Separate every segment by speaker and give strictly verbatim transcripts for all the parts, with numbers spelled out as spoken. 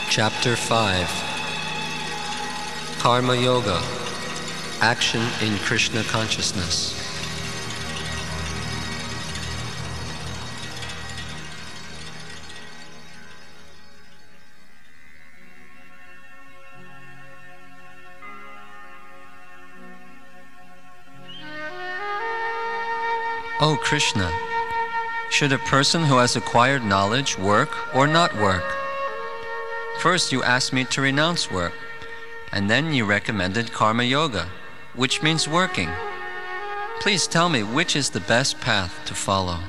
Speaker 1: Chapter five. Karma Yoga, Action in Krishna Consciousness. O Krishna, should a person who has acquired knowledge work or not work? First you asked me to renounce work, and then you recommended Karma Yoga, which means working. Please tell me which is the best path to follow.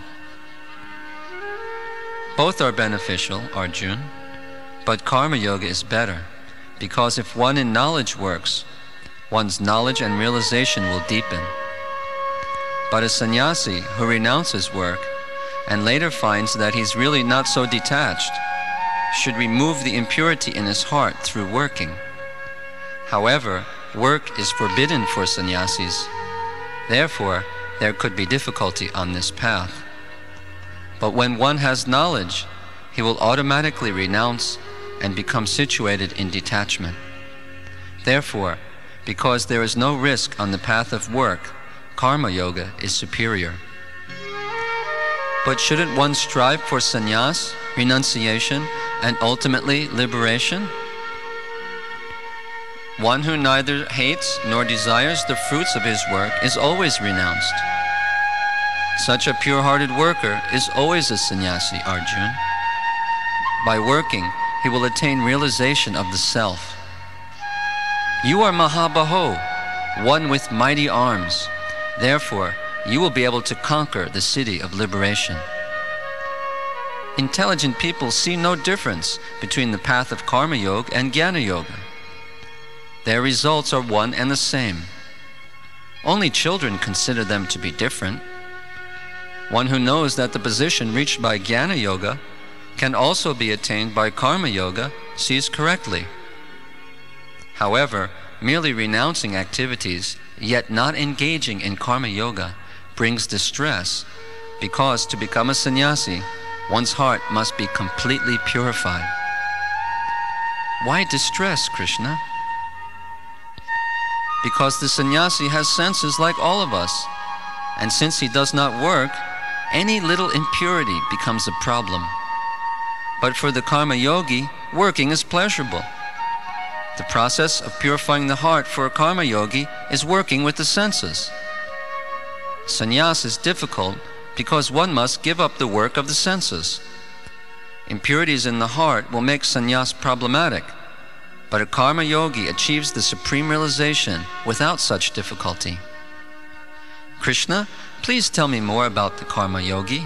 Speaker 1: Both are beneficial, Arjun, but Karma Yoga is better, because if one in knowledge works, one's knowledge and realization will deepen. But a sannyasi who renounces work and later finds that he's really not so detached should remove the impurity in his heart through working. However, work is forbidden for sannyasis. Therefore, there could be difficulty on this path. But when one has knowledge, he will automatically renounce and become situated in detachment. Therefore, because there is no risk on the path of work, Karma Yoga is superior. But shouldn't one strive for sannyas, renunciation, and ultimately liberation? One who neither hates nor desires the fruits of his work is always renounced. Such a pure-hearted worker is always a sannyasi, Arjun. By working, he will attain realization of the self. You are Mahabaho, one with mighty arms. Therefore, you will be able to conquer the city of liberation. Intelligent people see no difference between the path of Karma Yoga and Jnana Yoga. Their results are one and the same. Only children consider them to be different. One who knows that the position reached by Jnana Yoga can also be attained by Karma Yoga sees correctly. However, merely renouncing activities yet not engaging in Karma Yoga brings distress, because to become a sannyasi, one's heart must be completely purified. Why distress, Krishna? Because the sannyasi has senses like all of us, and since he does not work, any little impurity becomes a problem. But for the karma yogi, working is pleasurable. The process of purifying the heart for a karma yogi is working with the senses. Sannyas is difficult because one must give up the work of the senses. Impurities in the heart will make sannyas problematic, but a karma yogi achieves the supreme realization without such difficulty. Krishna, please tell me more about the karma yogi.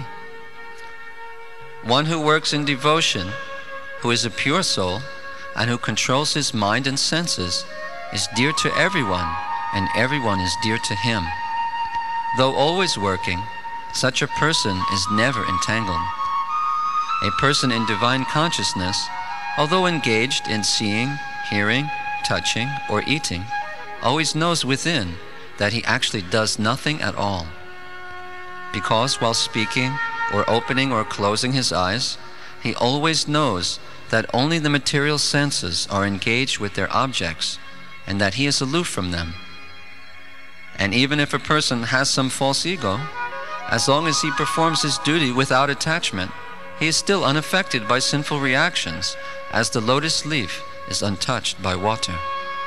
Speaker 1: One who works in devotion, who is a pure soul, and who controls his mind and senses, is dear to everyone, and everyone is dear to him. Though always working, such a person is never entangled. A person in divine consciousness, although engaged in seeing, hearing, touching, or eating, always knows within that he actually does nothing at all. Because while speaking, or opening or closing his eyes, he always knows that only the material senses are engaged with their objects, and that he is aloof from them. And even if a person has some false ego, as long as he performs his duty without attachment, he is still unaffected by sinful reactions, as the lotus leaf is untouched by water.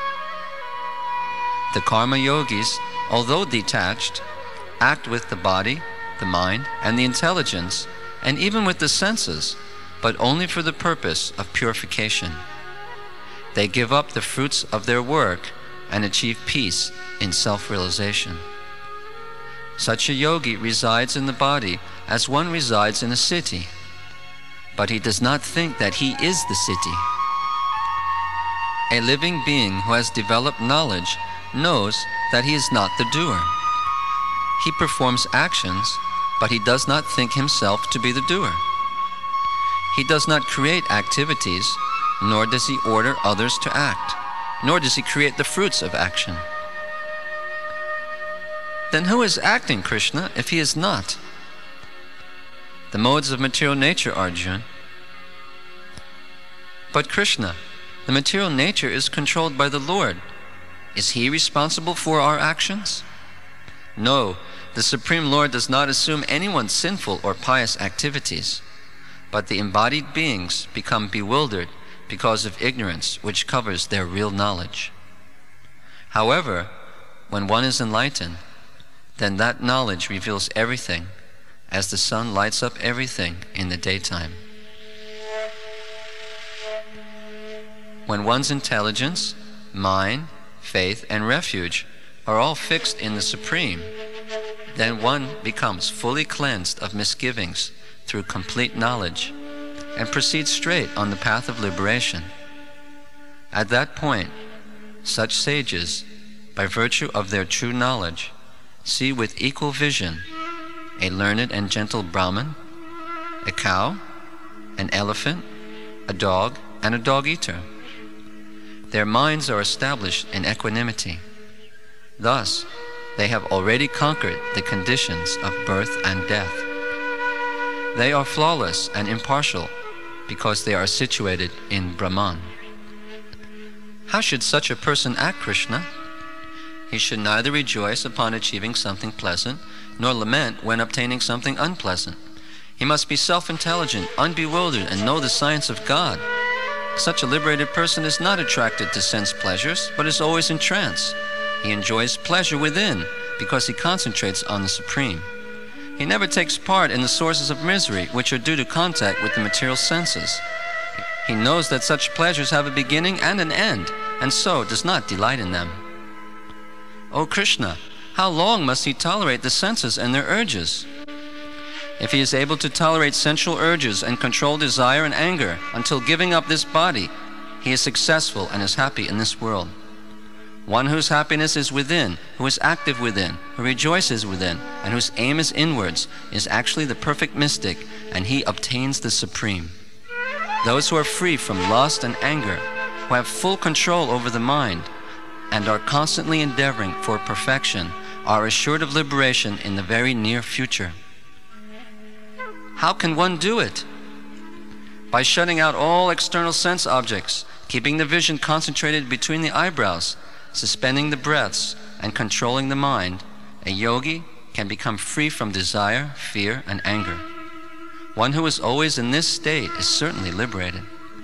Speaker 1: The karma yogis, although detached, act with the body, the mind, and the intelligence, and even with the senses, but only for the purpose of purification. They give up the fruits of their work and achieve peace in self-realization. Such a yogi resides in the body as one resides in a city, but he does not think that he is the city. A living being who has developed knowledge knows that he is not the doer. He performs actions, but he does not think himself to be the doer. He does not create activities, nor does he order others to act, nor does he create the fruits of action. Then who is acting, Krishna, if he is not? The modes of material nature, Arjuna. But Krishna, the material nature is controlled by the Lord. Is He responsible for our actions? No, the Supreme Lord does not assume anyone's sinful or pious activities, but the embodied beings become bewildered because of ignorance which covers their real knowledge. However, when one is enlightened, then that knowledge reveals everything, as the sun lights up everything in the daytime. When one's intelligence, mind, faith, and refuge are all fixed in the Supreme, then one becomes fully cleansed of misgivings through complete knowledge and proceeds straight on the path of liberation. At that point, such sages, by virtue of their true knowledge, see with equal vision a learned and gentle Brahmin, a cow, an elephant, a dog, and a dog-eater. Their minds are established in equanimity. Thus, they have already conquered the conditions of birth and death. They are flawless and impartial because they are situated in Brahman. How should such a person act, Krishna? He should neither rejoice upon achieving something pleasant, nor lament when obtaining something unpleasant. He must be self-intelligent, unbewildered, and know the science of God. Such a liberated person is not attracted to sense pleasures, but is always in trance. He enjoys pleasure within because he concentrates on the Supreme. He never takes part in the sources of misery which are due to contact with the material senses. He knows that such pleasures have a beginning and an end, and so does not delight in them. O Krishna, how long must he tolerate the senses and their urges? If he is able to tolerate sensual urges and control desire and anger until giving up this body, he is successful and is happy in this world. One whose happiness is within, who is active within, who rejoices within, and whose aim is inwards, is actually the perfect mystic, and he obtains the Supreme. Those who are free from lust and anger, who have full control over the mind, and are constantly endeavoring for perfection, are assured of liberation in the very near future. How can one do it? By shutting out all external sense objects, keeping the vision concentrated between the eyebrows, suspending the breaths, and controlling the mind, a yogi can become free from desire, fear, and anger. One who is always in this state is certainly liberated.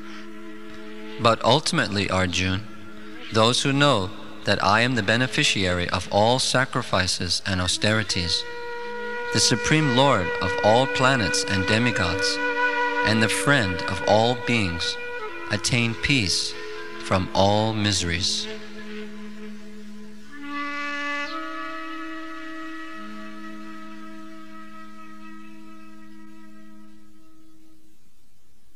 Speaker 1: But ultimately, Arjuna, those who know that I am the beneficiary of all sacrifices and austerities, the Supreme Lord of all planets and demigods, and the friend of all beings, attain peace from all miseries.